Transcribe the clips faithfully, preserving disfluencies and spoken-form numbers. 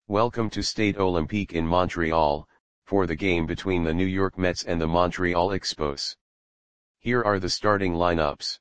Welcome to Stade Olympique in Montreal, for the game between the New York Mets and the Montreal Expos. Here are the starting lineups.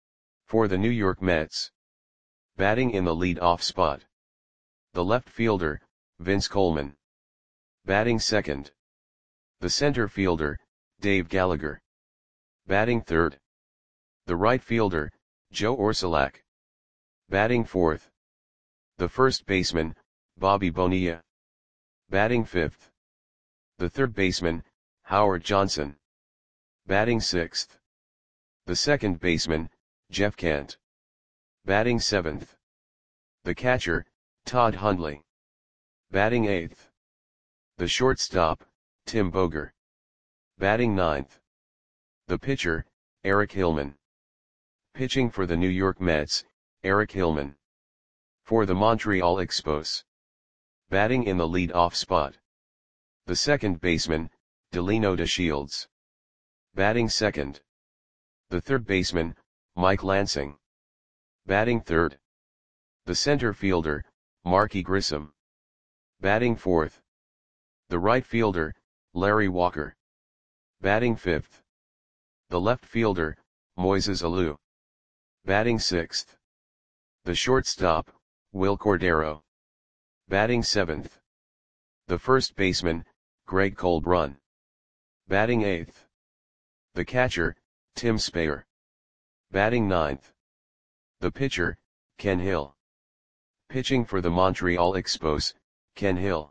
For the New York Mets. Batting in the lead-off spot. The left fielder, Vince Coleman. Batting second. The center fielder, Dave Gallagher. Batting third. The right fielder, Joe Orsulak. Batting fourth. The first baseman, Bobby Bonilla. Batting fifth. The third baseman, Howard Johnson. Batting sixth. The second baseman, Jeff Kent. Batting seventh. The catcher, Todd Hundley. Batting eighth. The shortstop, Tim Boger. Batting ninth. The pitcher, Eric Hillman. Pitching for the New York Mets, Eric Hillman. For the Montreal Expos. Batting in the lead-off spot. The second baseman, Delino DeShields. Batting second. The third baseman, Mike Lansing. Batting third. The center fielder, Marky Grissom. Batting fourth. The right fielder, Larry Walker. Batting fifth. The left fielder, Moises Alou. Batting sixth. The shortstop, Will Cordero. Batting seventh. The first baseman, Greg Colbrun. Batting eighth. The catcher, Tim Spayer. Batting ninth. The pitcher, Ken Hill. Pitching for the Montreal Expos, Ken Hill.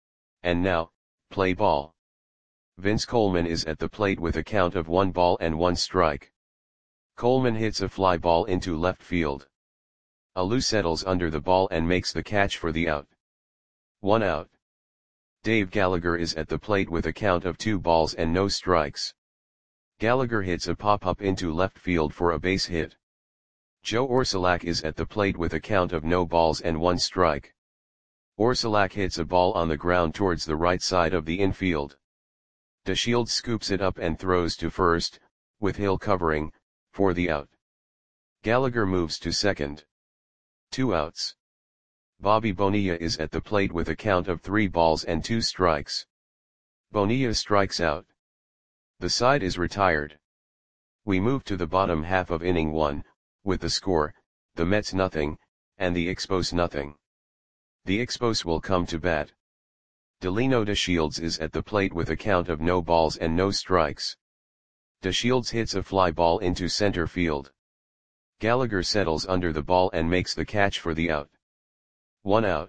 And now, play ball. Vince Coleman is at the plate with a count of one ball and one strike. Coleman hits a fly ball into left field. Alou settles under the ball and makes the catch for the out. One out. Dave Gallagher is at the plate with a count of two balls and no strikes. Gallagher hits a pop-up into left field for a base hit. Joe Orsulak is at the plate with a count of no balls and one strike. Orsulak hits a ball on the ground towards the right side of the infield. DeShields scoops it up and throws to first, with Hill covering, for the out. Gallagher moves to second. Two outs. Bobby Bonilla is at the plate with a count of three balls and two strikes. Bonilla strikes out. The side is retired. We move to the bottom half of inning one, with the score, the Mets nothing, and the Expos nothing. The Expos will come to bat. Delino DeShields is at the plate with a count of no balls and no strikes. DeShields hits a fly ball into center field. Gallagher settles under the ball and makes the catch for the out. One out.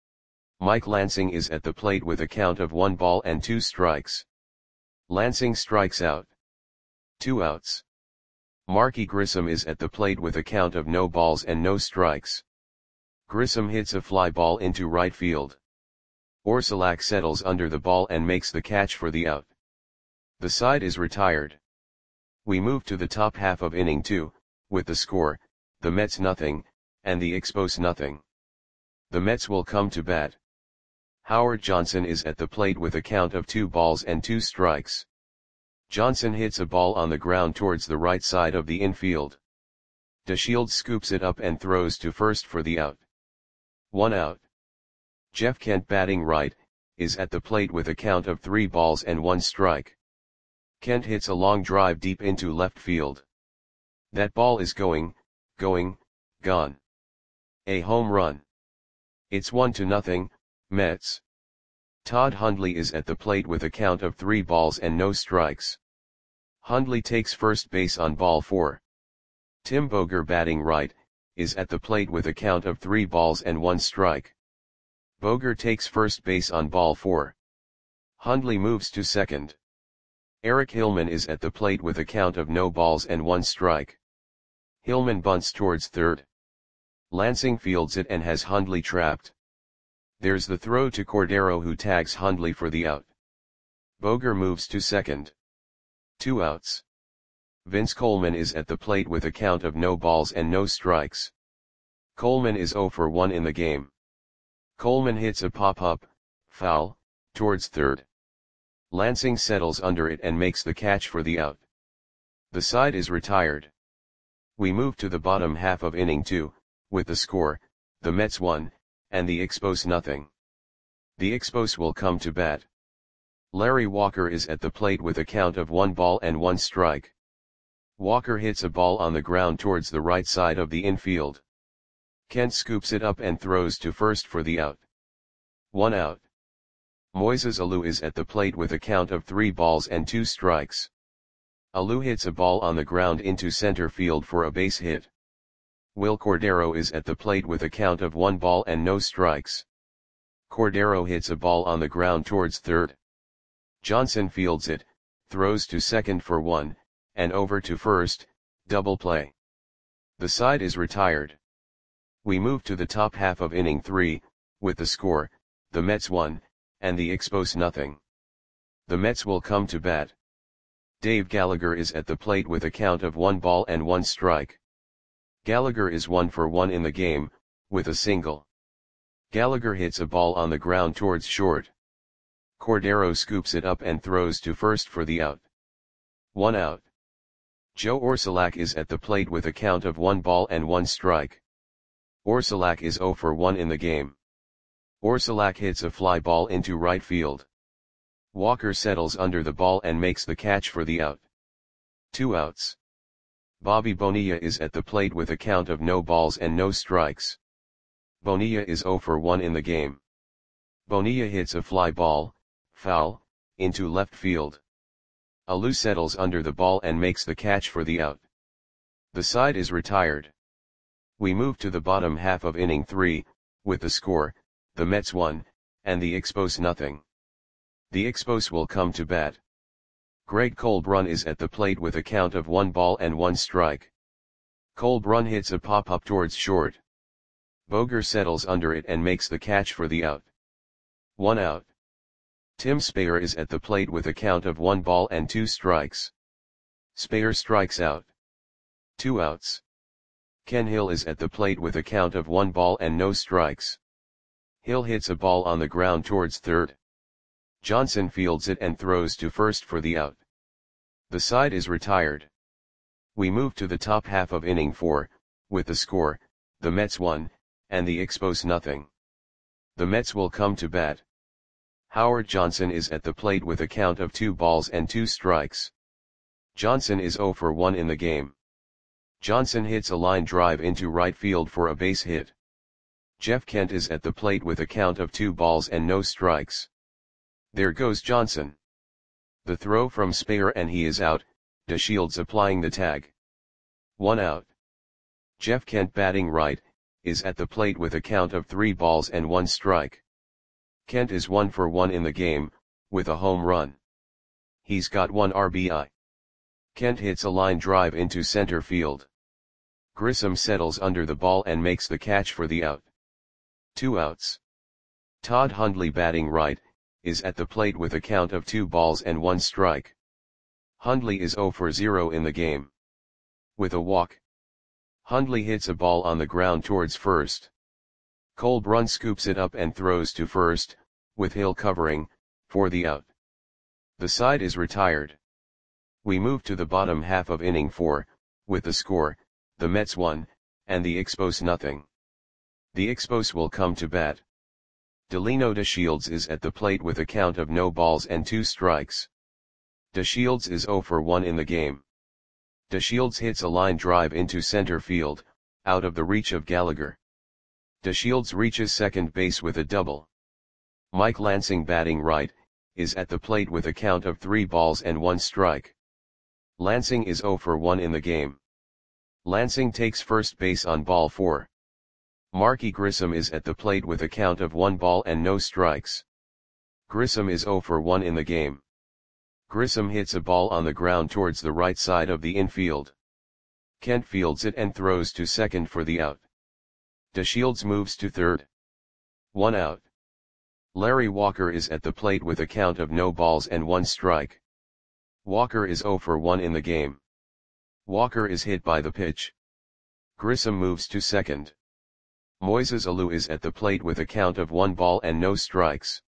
Mike Lansing is at the plate with a count of one ball and two strikes. Lansing strikes out. Two outs. Marky Grissom is at the plate with a count of no balls and no strikes. Grissom hits a fly ball into right field. Orsulak settles under the ball and makes the catch for the out. The side is retired. We move to the top half of inning two, with the score, the Mets nothing, and the Expos nothing. The Mets will come to bat. Howard Johnson is at the plate with a count of two balls and two strikes. Johnson hits a ball on the ground towards the right side of the infield. DeShields scoops it up and throws to first for the out. One out. Jeff Kent, batting right, is at the plate with a count of three balls and one strike. Kent hits a long drive deep into left field. That ball is going, going, gone. A home run. It's one to nothing, Mets. Todd Hundley is at the plate with a count of three balls and no strikes. Hundley takes first base on ball four. Tim Boger, batting right, is at the plate with a count of three balls and one strike. Boger takes first base on ball four. Hundley moves to second. Eric Hillman is at the plate with a count of no balls and one strike. Hillman bunts towards third. Lansing fields it and has Hundley trapped. There's the throw to Cordero, who tags Hundley for the out. Boger moves to second. Two outs. Vince Coleman is at the plate with a count of no balls and no strikes. Coleman is zero for one in the game. Coleman hits a pop-up, foul, towards third. Lansing settles under it and makes the catch for the out. The side is retired. We move to the bottom half of inning two, with the score, the Mets one, and the Expos nothing. The Expos will come to bat. Larry Walker is at the plate with a count of one ball and one strike. Walker hits a ball on the ground towards the right side of the infield. Kent scoops it up and throws to first for the out. One out. Moises Alou is at the plate with a count of three balls and two strikes. Alou hits a ball on the ground into center field for a base hit. Will Cordero is at the plate with a count of one ball and no strikes. Cordero hits a ball on the ground towards third. Johnson fields it, throws to second for one, and over to first, double play. The side is retired. We move to the top half of inning three, with the score, the Mets one, and the Expos nothing. The Mets will come to bat. Dave Gallagher is at the plate with a count of one ball and one strike. Gallagher is one for one in the game, with a single. Gallagher hits a ball on the ground towards short. Cordero scoops it up and throws to first for the out. One out. Joe Orsulak is at the plate with a count of one ball and one strike. Orsulak is zero for one in the game. Orsulak hits a fly ball into right field. Walker settles under the ball and makes the catch for the out. Two outs. Bobby Bonilla is at the plate with a count of no balls and no strikes. Bonilla is zero for one in the game. Bonilla hits a fly ball, foul, into left field. Alou settles under the ball and makes the catch for the out. The side is retired. We move to the bottom half of inning three, with the score, the Mets one, and the Expos nothing. The Expos will come to bat. Greg Colbrun is at the plate with a count of one ball and one strike. Colbrun hits a pop-up towards short. Boger settles under it and makes the catch for the out. One out. Tim Speyer is at the plate with a count of one ball and two strikes. Speyer strikes out. Two outs. Ken Hill is at the plate with a count of one ball and no strikes. Hill hits a ball on the ground towards third. Johnson fields it and throws to first for the out. The side is retired. We move to the top half of inning four, with the score, the Mets one, and the Expos nothing. The Mets will come to bat. Howard Johnson is at the plate with a count of two balls and two strikes. Johnson is zero for one in the game. Johnson hits a line drive into right field for a base hit. Jeff Kent is at the plate with a count of two balls and no strikes. There goes Johnson. The throw from Speyer and he is out, DeShields applying the tag. One out. Jeff Kent batting right, is at the plate with a count of three balls and one strike. Kent is one for one in the game, with a home run. He's got one R B I. Kent hits a line drive into center field. Grissom settles under the ball and makes the catch for the out. Two outs. Todd Hundley batting right, is at the plate with a count of two balls and one strike. Hundley is zero for zero in the game. With a walk. Hundley hits a ball on the ground towards first. Colbrun scoops it up and throws to first, with Hill covering, for the out. The side is retired. We move to the bottom half of inning four, with the score, the Mets one, and the Expos nothing. The Expos will come to bat. Delino DeShields is at the plate with a count of no balls and two strikes. DeShields is zero for one in the game. DeShields hits a line drive into center field, out of the reach of Gallagher. DeShields reaches second base with a double. Mike Lansing batting right, is at the plate with a count of three balls and one strike. Lansing is zero for one in the game. Lansing takes first base on ball four. Marky Grissom is at the plate with a count of one ball and no strikes. Grissom is zero for one in the game. Grissom hits a ball on the ground towards the right side of the infield. Kent fields it and throws to second for the out. DeShields moves to third. One out. Larry Walker is at the plate with a count of no balls and one strike. Walker is zero for one in the game. Walker is hit by the pitch. Grissom moves to second. Moises Alou is at the plate with a count of one ball and no strikes.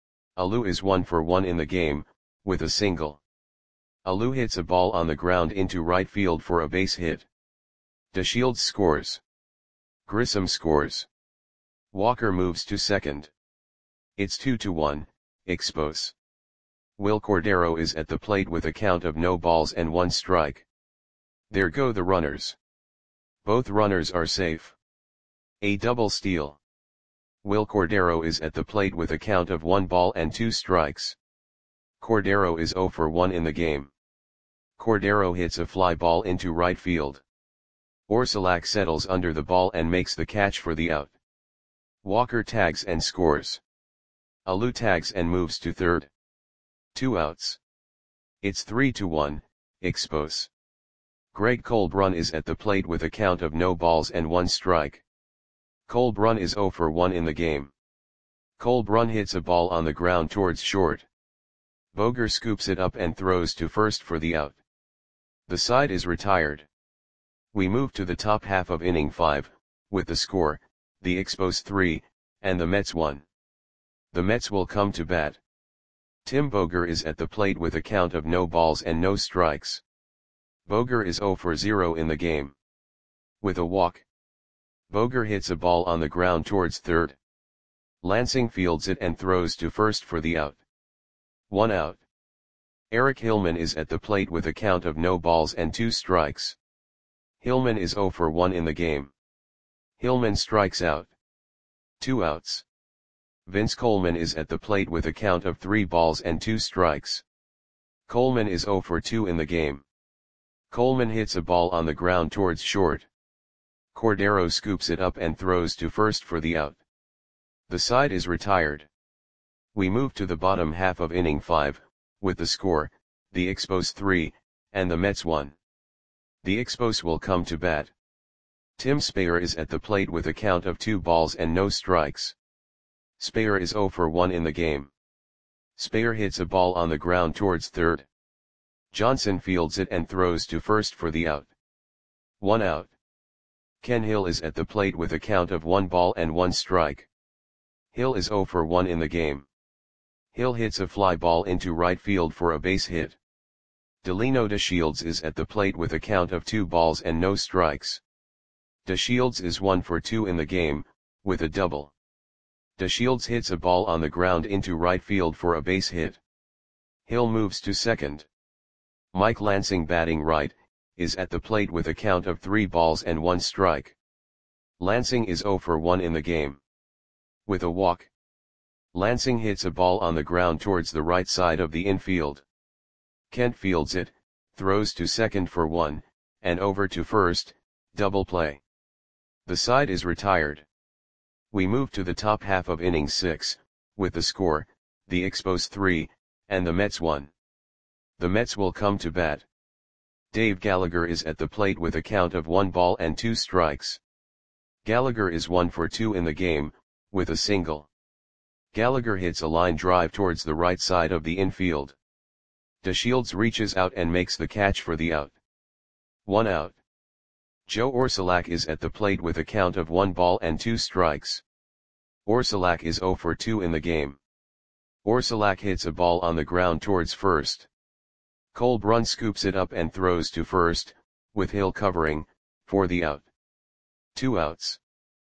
Alou is one for one in the game, with a single. Alou hits a ball on the ground into right field for a base hit. DeShields scores. Grissom scores. Walker moves to second. It's two to one, Expos. Will Cordero is at the plate with a count of no balls and one strike. There go the runners. Both runners are safe. A double steal. Will Cordero is at the plate with a count of one ball and two strikes. Cordero is zero for one in the game. Cordero hits a fly ball into right field. Orsulak settles under the ball and makes the catch for the out. Walker tags and scores. Alou tags and moves to third. Two outs. It's three to one, Expos. Greg Colbrun is at the plate with a count of no balls and one strike. Colbrun is zero for one in the game. Colbrun hits a ball on the ground towards short. Boger scoops it up and throws to first for the out. The side is retired. We move to the top half of inning five, with the score, the Expos three, and the Mets one. The Mets will come to bat. Tim Boger is at the plate with a count of no balls and no strikes. Boger is zero for zero in the game. With a walk. Boger hits a ball on the ground towards third. Lansing fields it and throws to first for the out. One out. Eric Hillman is at the plate with a count of no balls and two strikes. Hillman is zero for one in the game. Hillman strikes out. Two outs. Vince Coleman is at the plate with a count of three balls and two strikes. Coleman is zero for two in the game. Coleman hits a ball on the ground towards short. Cordero scoops it up and throws to first for the out. The side is retired. We move to the bottom half of inning five, with the score, the Expos three, and the Mets one. The Expos will come to bat. Tim Speyer is at the plate with a count of two balls and no strikes. Speyer is zero for one in the game. Speyer hits a ball on the ground towards third. Johnson fields it and throws to first for the out. One out. Ken Hill is at the plate with a count of one ball and one strike. Hill is zero for one in the game. Hill hits a fly ball into right field for a base hit. Delino DeShields is at the plate with a count of two balls and no strikes. DeShields is one for two in the game, with a double. DeShields hits a ball on the ground into right field for a base hit. Hill moves to second. Mike Lansing, batting right, is at the plate with a count of three balls and one strike. Lansing is zero for one in the game. With a walk. Lansing hits a ball on the ground towards the right side of the infield. Kent fields it, throws to second for one, and over to first, double play. The side is retired. We move to the top half of inning six, with the score, the Expos three, and the Mets one. The Mets will come to bat. Dave Gallagher is at the plate with a count of one ball and two strikes. Gallagher is one for two in the game, with a single. Gallagher hits a line drive towards the right side of the infield. DeShields reaches out and makes the catch for the out. One out. Joe Orsulak is at the plate with a count of one ball and two strikes. Orsulak is zero for two in the game. Orsulak hits a ball on the ground towards first. Colbrun scoops it up and throws to first, with Hill covering, for the out. Two outs.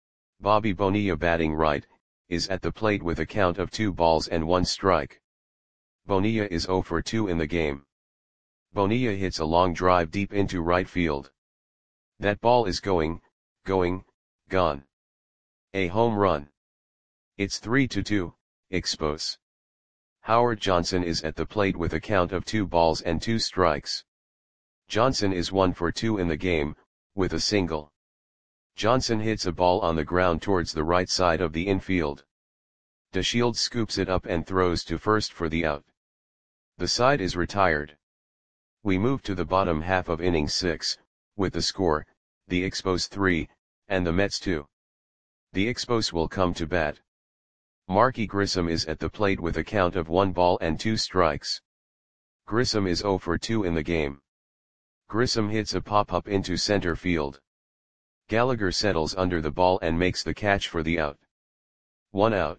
Bobby Bonilla, batting right, is at the plate with a count of two balls and one strike. Bonilla is zero for two in the game. Bonilla hits a long drive deep into right field. That ball is going, going, gone. A home run. It's three to two, Expos. Howard Johnson is at the plate with a count of two balls and two strikes. Johnson is one for two in the game, with a single. Johnson hits a ball on the ground towards the right side of the infield. DeShields scoops it up and throws to first for the out. The side is retired. We move to the bottom half of inning six, with the score, the Expos three, and the Mets two. The Expos will come to bat. Marky Grissom is at the plate with a count of one ball and two strikes. Grissom is zero for two in the game. Grissom hits a pop-up into center field. Gallagher settles under the ball and makes the catch for the out. One out.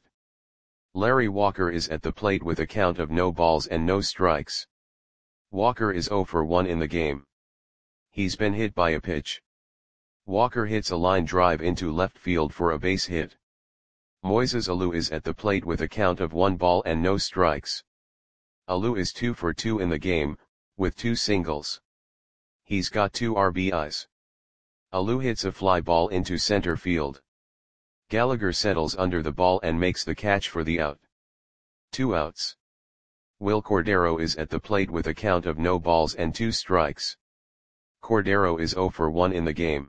Larry Walker is at the plate with a count of no balls and no strikes. Walker is zero for one in the game. He's been hit by a pitch. Walker hits a line drive into left field for a base hit. Moises Alou is at the plate with a count of one ball and no strikes. Alou is two for two in the game, with two singles. He's got two R B Is. Alou hits a fly ball into center field. Gallagher settles under the ball and makes the catch for the out. Two outs. Will Cordero is at the plate with a count of no balls and two strikes. Cordero is zero for one in the game.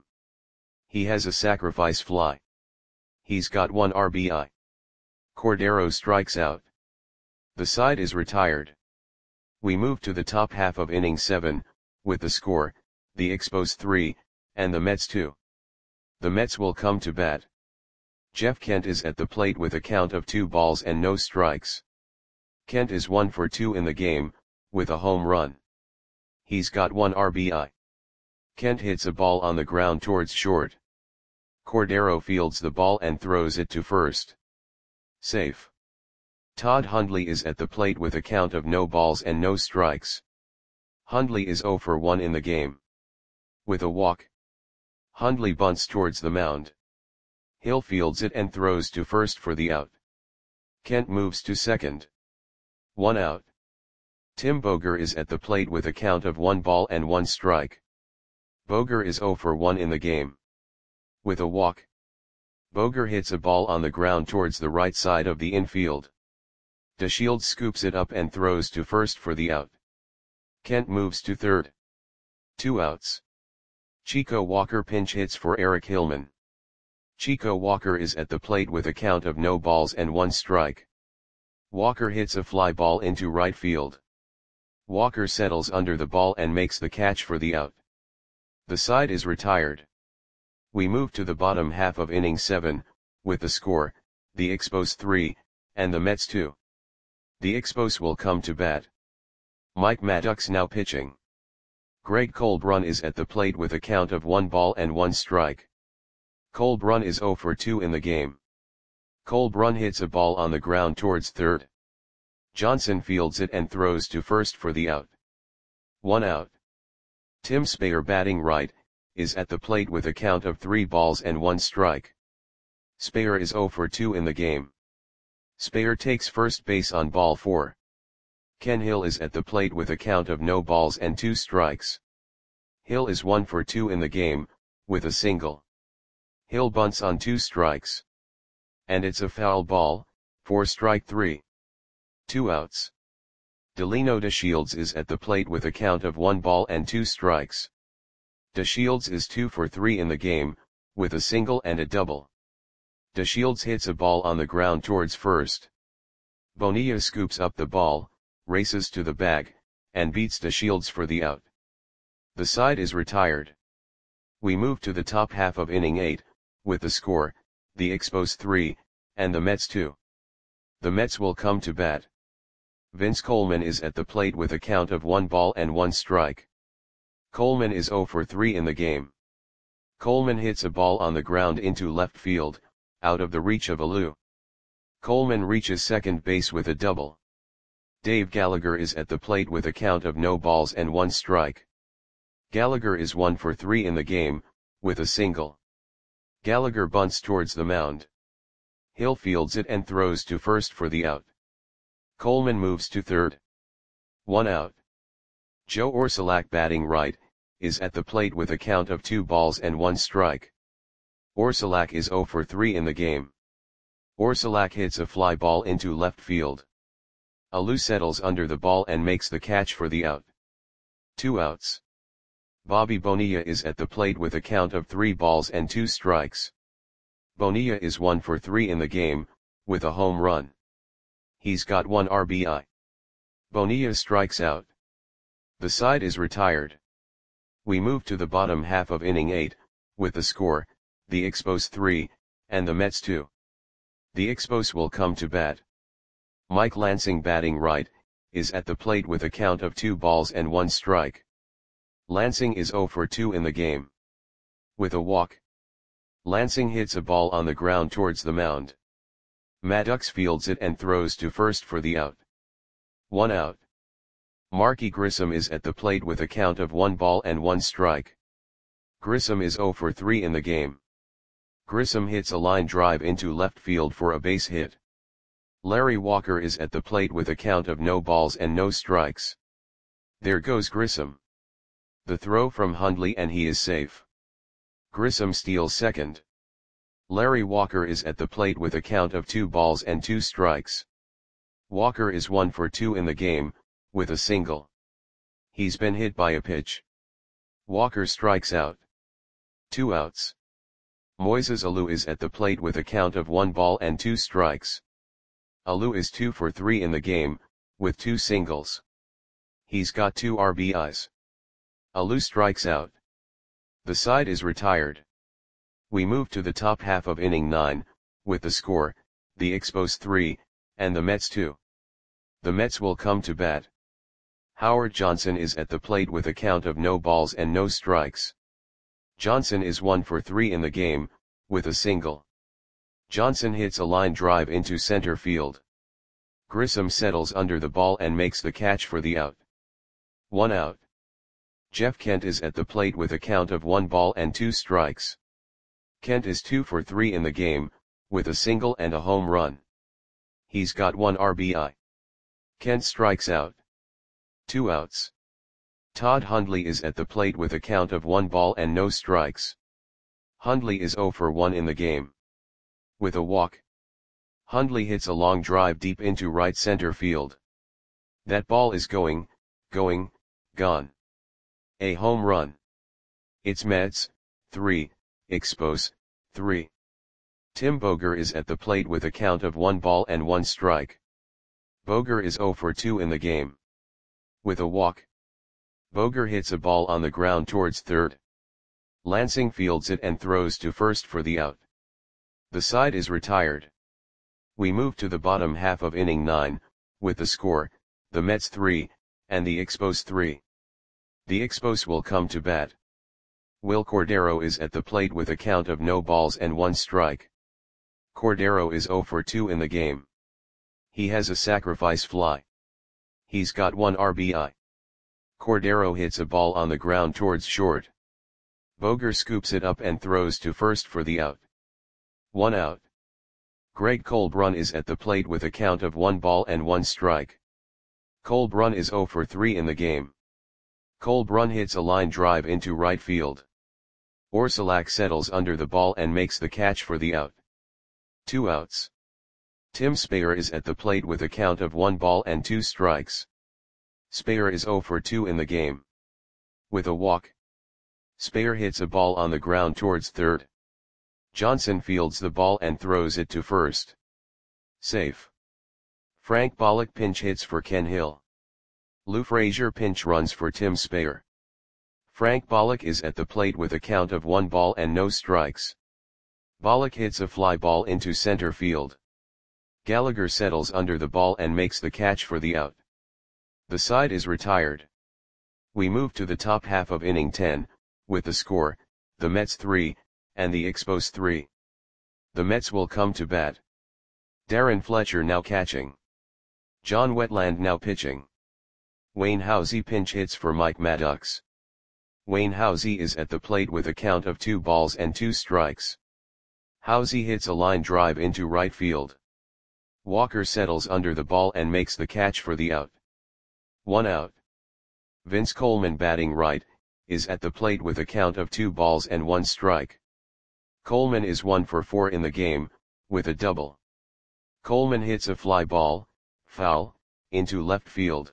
He has a sacrifice fly. He's got one R B I. Cordero strikes out. The side is retired. We move to the top half of inning seven, with the score, the Expos three, and the Mets two. The Mets will come to bat. Jeff Kent is at the plate with a count of two balls and no strikes. Kent is one for two in the game, with a home run. He's got one R B I. Kent hits a ball on the ground towards short. Cordero fields the ball and throws it to first. Safe. Todd Hundley is at the plate with a count of no balls and no strikes. Hundley is zero for one in the game. With a walk. Hundley bunts towards the mound. Hill fields it and throws to first for the out. Kent moves to second. One out. Tim Boger is at the plate with a count of one ball and one strike. Boger is zero for one in the game. With a walk. Boger hits a ball on the ground towards the right side of the infield. DeShields scoops it up and throws to first for the out. Kent moves to third. Two outs. Chico Walker pinch hits for Eric Hillman. Chico Walker is at the plate with a count of no balls and one strike. Walker hits a fly ball into right field. Walker settles under the ball and makes the catch for the out. The side is retired. We move to the bottom half of inning seven, with the score, the Expos three, and the Mets two. The Expos will come to bat. Mike Maddox now pitching. Greg Colbrun is at the plate with a count of one ball and one strike. Colbrun is zero for two in the game. Colbrun hits a ball on the ground towards third. Johnson fields it and throws to first for the out. One out. Tim Spayer batting right, is at the plate with a count of three balls and one strike. Spayer is zero for two in the game. Spayer takes first base on ball four. Ken Hill is at the plate with a count of no balls and two strikes. Hill is one for two in the game, with a single. Hill bunts on two strikes. And it's a foul ball, for strike three. Two outs. Delino DeShields is at the plate with a count of one ball and two strikes. DeShields is two for three in the game, with a single and a double. DeShields hits a ball on the ground towards first. Bonilla scoops up the ball, races to the bag, and beats DeShields for the out. The side is retired. We move to the top half of inning eight, with the score, the Expos three, and the Mets two. The Mets will come to bat. Vince Coleman is at the plate with a count of one ball and one strike. Coleman is zero for three in the game. Coleman hits a ball on the ground into left field, out of the reach of Alou. Coleman reaches second base with a double. Dave Gallagher is at the plate with a count of no balls and one strike. Gallagher is one for three in the game, with a single. Gallagher bunts towards the mound. Hill fields it and throws to first for the out. Coleman moves to third. One out. Joe Orsulak batting right, is at the plate with a count of two balls and one strike. Orsulak is zero for three in the game. Orsulak hits a fly ball into left field. Alou settles under the ball and makes the catch for the out. Two outs. Bobby Bonilla is at the plate with a count of three balls and two strikes. Bonilla is one for three in the game, with a home run. He's got one R B I. Bonilla strikes out. The side is retired. We move to the bottom half of inning eight, with the score, the Expos three, and the Mets two. The Expos will come to bat. Mike Lansing batting right, is at the plate with a count of two balls and one strike. Lansing is zero for two in the game. With a walk. Lansing hits a ball on the ground towards the mound. Maddox fields it and throws to first for the out. One out. Marky Grissom is at the plate with a count of one ball and one strike. Grissom is zero for three in the game. Grissom hits a line drive into left field for a base hit. Larry Walker is at the plate with a count of no balls and no strikes. There goes Grissom. The throw from Hundley and he is safe. Grissom steals second. Larry Walker is at the plate with a count of two balls and two strikes. Walker is one for two in the game, with a single. He's been hit by a pitch. Walker strikes out. Two outs. Moises Alou is at the plate with a count of one ball and two strikes. Alou is two for three in the game, with two singles. He's got two R B Is. Alou strikes out. The side is retired. We move to the top half of inning nine, with the score, the Expos three, and the Mets two. The Mets will come to bat. Howard Johnson is at the plate with a count of no balls and no strikes. Johnson is one for three in the game, with a single. Johnson hits a line drive into center field. Grissom settles under the ball and makes the catch for the out. One out. Jeff Kent is at the plate with a count of one ball and two strikes. Kent is two for three in the game, with a single and a home run. He's got one R B I. Kent strikes out. Two outs. Todd Hundley is at the plate with a count of one ball and no strikes. Hundley is zero for one in the game. With a walk. Hundley hits a long drive deep into right center field. That ball is going, going, gone. A home run. It's Mets, three, Expos, three. Tim Boger is at the plate with a count of one ball and one strike. Boger is zero for two in the game. With a walk. Boger hits a ball on the ground towards third. Lansing fields it and throws to first for the out. The side is retired. We move to the bottom half of inning nine, with the score, the Mets three, and the Expos three. The Expos will come to bat. Will Cordero is at the plate with a count of no balls and one strike. Cordero is zero for two in the game. He has a sacrifice fly. He's got one R B I. Cordero hits a ball on the ground towards short. Boger scoops it up and throws to first for the out. One out. Greg Colbrun is at the plate with a count of one ball and one strike. Colbrun is zero for three in the game. Colbrun hits a line drive into right field. Orsulak settles under the ball and makes the catch for the out. Two outs. Tim Speyer is at the plate with a count of one ball and two strikes. Speyer is zero for two in the game. With a walk. Speyer hits a ball on the ground towards third. Johnson fields the ball and throws it to first. Safe. Frank Bollock pinch hits for Ken Hill. Lou Frazier pinch runs for Tim Speyer. Frank Bollock is at the plate with a count of one ball and no strikes. Bollock hits a fly ball into center field. Gallagher settles under the ball and makes the catch for the out. The side is retired. We move to the top half of inning ten, with the score, the Mets three, and the Expos three. The Mets will come to bat. Darren Fletcher now catching. John Wetland now pitching. Wayne Housey pinch hits for Mike Maddox. Wayne Housey is at the plate with a count of two balls and two strikes. Housey hits a line drive into right field. Walker settles under the ball and makes the catch for the out. One out. Vince Coleman batting right, is at the plate with a count of two balls and one strike. Coleman is one for four in the game, with a double. Coleman hits a fly ball, foul, into left field.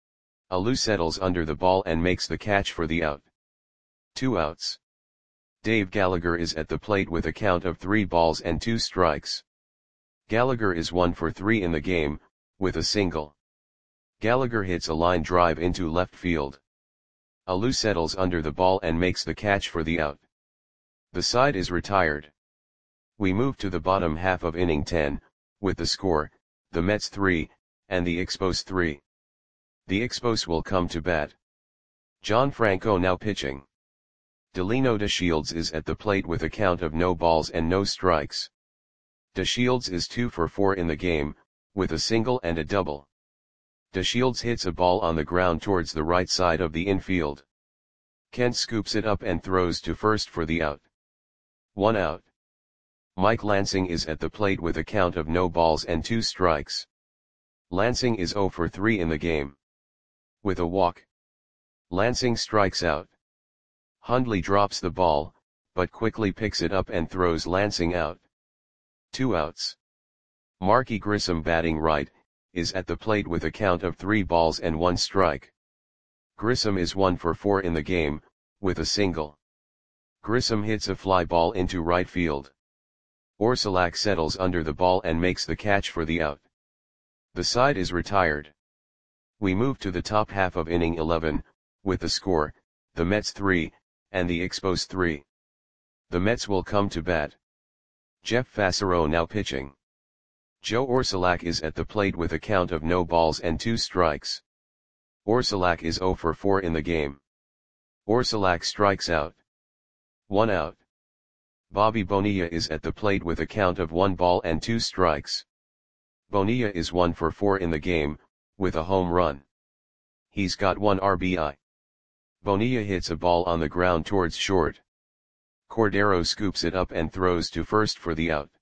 Alou settles under the ball and makes the catch for the out. Two outs. Dave Gallagher is at the plate with a count of three balls and two strikes. Gallagher is one for three in the game, with a single. Gallagher hits a line drive into left field. Alou settles under the ball and makes the catch for the out. The side is retired. We move to the bottom half of inning ten, with the score, the Mets three, and the Expos three. The Expos will come to bat. John Franco now pitching. Delino DeShields is at the plate with a count of no balls and no strikes. DeShields is two for four in the game, with a single and a double. DeShields hits a ball on the ground towards the right side of the infield. Kent scoops it up and throws to first for the out. One out. Mike Lansing is at the plate with a count of no balls and two strikes. Lansing is zero for three in the game. With a walk, Lansing strikes out. Hundley drops the ball, but quickly picks it up and throws Lansing out. Two outs. Marky Grissom, batting right, is at the plate with a count of three balls and one strike. Grissom is one for four in the game, with a single. Grissom hits a fly ball into right field. Orsulak settles under the ball and makes the catch for the out. The side is retired. We move to the top half of inning eleven, with the score, the Mets three, and the Expos three. The Mets will come to bat. Jeff Fassero now pitching. Joe Orsulak is at the plate with a count of no balls and two strikes. Orsulak is zero for four in the game. Orsulak strikes out. One out. Bobby Bonilla is at the plate with a count of one ball and two strikes. Bonilla is one for four in the game, with a home run. He's got one R B I. Bonilla hits a ball on the ground towards short. Cordero scoops it up and throws to first for the out.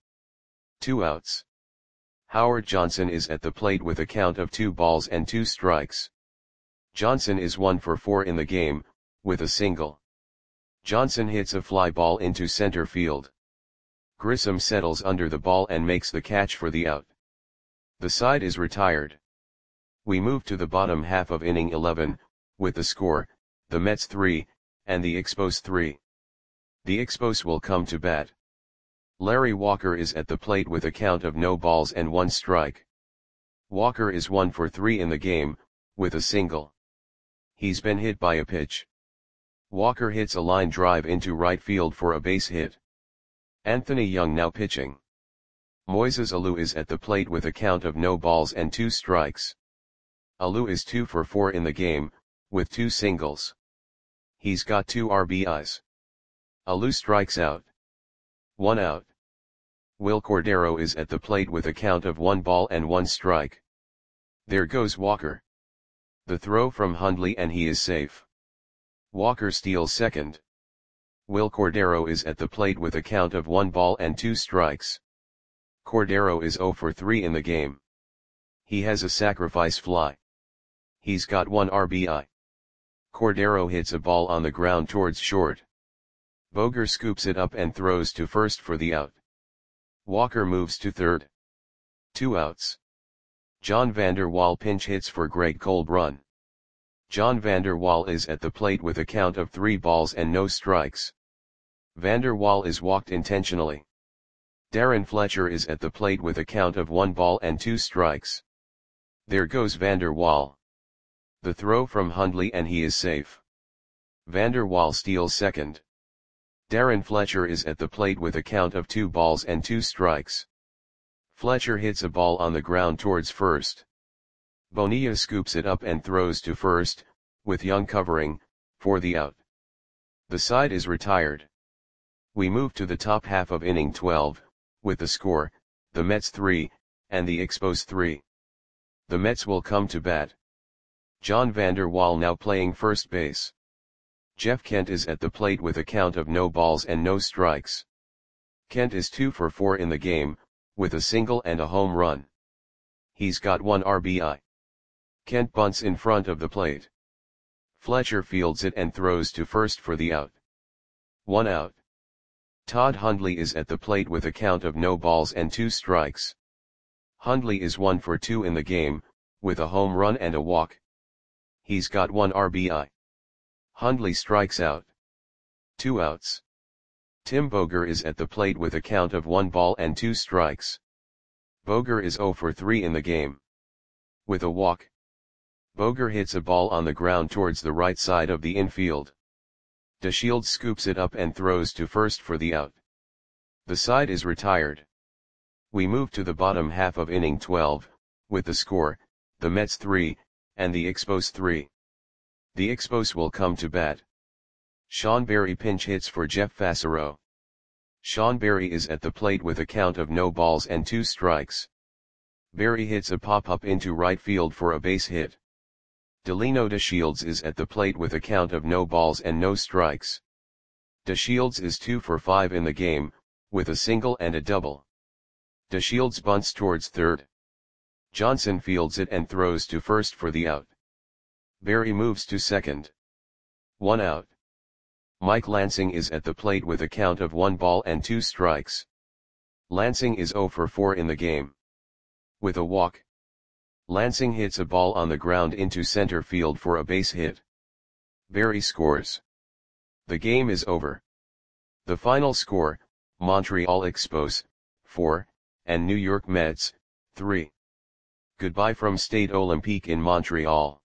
Two outs. Howard Johnson is at the plate with a count of two balls and two strikes. Johnson is one for four in the game, with a single. Johnson hits a fly ball into center field. Grissom settles under the ball and makes the catch for the out. The side is retired. We move to the bottom half of inning eleven, with the score, the Mets three, and the Expos three. The Expos will come to bat. Larry Walker is at the plate with a count of no balls and one strike. Walker is one for three in the game, with a single. He's been hit by a pitch. Walker hits a line drive into right field for a base hit. Anthony Young now pitching. Moises Alou is at the plate with a count of no balls and two strikes. Alou is two for four in the game, with two singles. He's got two R B Is. Alou strikes out. One out. Will Cordero is at the plate with a count of one ball and one strike. There goes Walker. The throw from Hundley and he is safe. Walker steals second. Will Cordero is at the plate with a count of one ball and two strikes. Cordero is zero for three in the game. He has a sacrifice fly. He's got one R B I. Cordero hits a ball on the ground towards short. Boger scoops it up and throws to first for the out. Walker moves to third. Two outs. John Vander Wal pinch hits for Greg Colbrun. John Vander Wal is at the plate with a count of three balls and no strikes. Vander Wal is walked intentionally. Darren Fletcher is at the plate with a count of one ball and two strikes. There goes Vander Wal. The throw from Hundley and he is safe. Vander Wal steals second. Darren Fletcher is at the plate with a count of two balls and two strikes. Fletcher hits a ball on the ground towards first. Bonilla scoops it up and throws to first, with Young covering, for the out. The side is retired. We move to the top half of inning twelve, with the score, the Mets three, and the Expos three. The Mets will come to bat. John Vander Wal now playing first base. Jeff Kent is at the plate with a count of no balls and no strikes. Kent is two for four in the game, with a single and a home run. He's got one R B I. Kent bunts in front of the plate. Fletcher fields it and throws to first for the out. One out. Todd Hundley is at the plate with a count of no balls and two strikes. Hundley is one for two in the game, with a home run and a walk. He's got one R B I. Hundley strikes out. Two outs. Tim Boger is at the plate with a count of one ball and two strikes. Boger is zero for three in the game. With a walk, Boger hits a ball on the ground towards the right side of the infield. DeShields scoops it up and throws to first for the out. The side is retired. We move to the bottom half of inning twelve, with the score, the Mets three, and the Expos three. The Expos will come to bat. Sean Berry pinch hits for Jeff Fassero. Sean Berry is at the plate with a count of no balls and two strikes. Berry hits a pop-up into right field for a base hit. Delino DeShields is at the plate with a count of no balls and no strikes. DeShields is two for five in the game, with a single and a double. DeShields bunts towards third. Johnson fields it and throws to first for the out. Berry moves to second. One out. Mike Lansing is at the plate with a count of one ball and two strikes. Lansing is zero for four in the game. With a walk, Lansing hits a ball on the ground into center field for a base hit. Berry scores. The game is over. The final score, Montreal Expos, four, and New York Mets, three. Goodbye from Stade Olympique in Montreal.